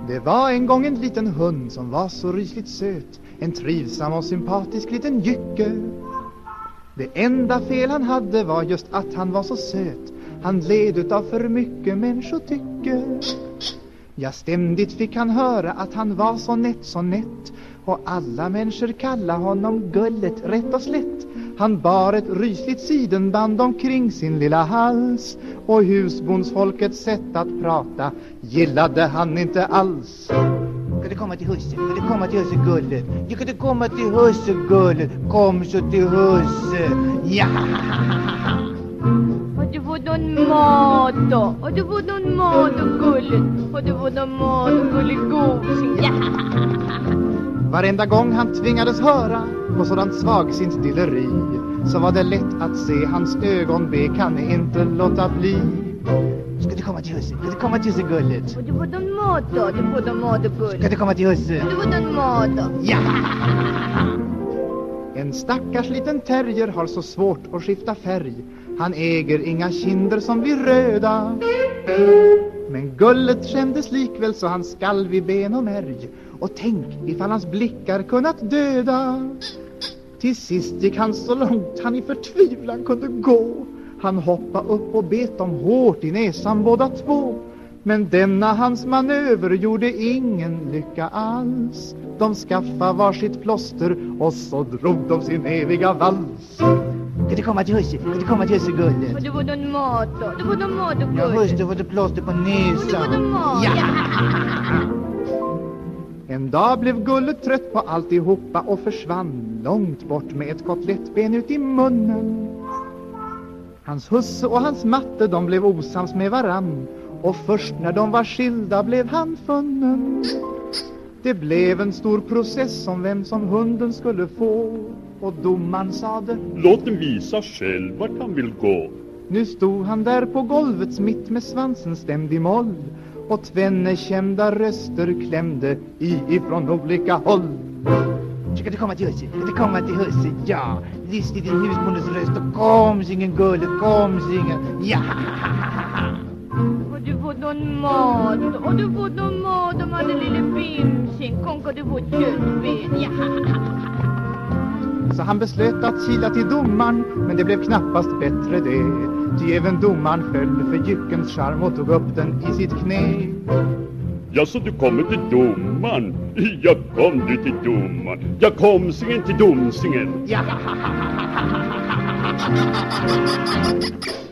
Det var en gång en liten hund som var så rysligt söt, en trivsam och sympatisk liten jycke. Det enda fel han hade var just att han var så söt. Han led utav för mycket människotycke. Ja, ständigt fick han höra att han var så nätt. Och alla människor kalla honom Gullet rätt och slätt. Han bar ett rysligt sidenband omkring sin lilla hals. Och husbondsfolkets sätt att prata gillade han inte alls. Kan du komma till huset? Kan du komma till huset, Gullet? Du kan du komma till huset, Gullet? Kom så till huset. Ja! Har du fått någon mat då? Har du fått någon mat då, Gullet? Har du fått någon mat då, Gullegosing? Ja! Varenda gång han tvingades höra på sådant svagsint dilleri, så var det lätt att se hans ögon be, kan ni inte låta bli. Ska du komma till huset? Ska du komma till huset, Gullet? Har du fått någon mat då? Har du fått någon mat då, Gullet? Ska du komma till huset? Har du fått någon mat då? Ja! En stackars liten terrier har så svårt att skifta färg. Han äger inga kinder som blir röda. Men Gullet skämdes likväl så han skall vid ben och märg. Och tänk ifall hans blickar kunnat döda. Till sist gick han så långt han i förtvivlan kunde gå. Han hoppade upp och bet dem hårt i näsan båda två. Men denna hans manöver gjorde ingen lycka alls. De skaffade varsitt plåster och så drog de sin eviga vals. Kan du komma till huset? Kan du komma till huset, Gullet? Har du fått någon mat då? Har du fått någon mat då, Gullet? Ja, huset, du har fått plåster på näsan. Har du fått någon mat? Ja! En dag blev Gullet trött på alltihopa och försvann långt bort med ett kotlettben ut i munnen. Hans husse och hans matte, de blev osams med varann. Och först när de var skilda blev han funnen. Det blev en stor process om vem som hunden skulle få. Och domaren sade: låt den visa själv vart han vill gå. Nu stod han där på golvets mitt med svansen stämd i moll. Och tvenne kända röster klämde ifrån olika håll. Ska du komma till huset? Ska du komma till huset? Ja, lyssna till din husbondes röst och kom singen, Gullet, kom singen. Ja! Har du fått någon mat? Har du fått någon mat om hade lille bimsing? Kom, kan du få köttben? Ja! Så han beslöt att kila till domaren, men det blev knappast bättre det. Ty även domaren föll för jyckens charm och tog upp den i sitt knä. Ja, så du kommer till domaren. Jag kom du till domaren. Jag kom singen till domsingen. Ja!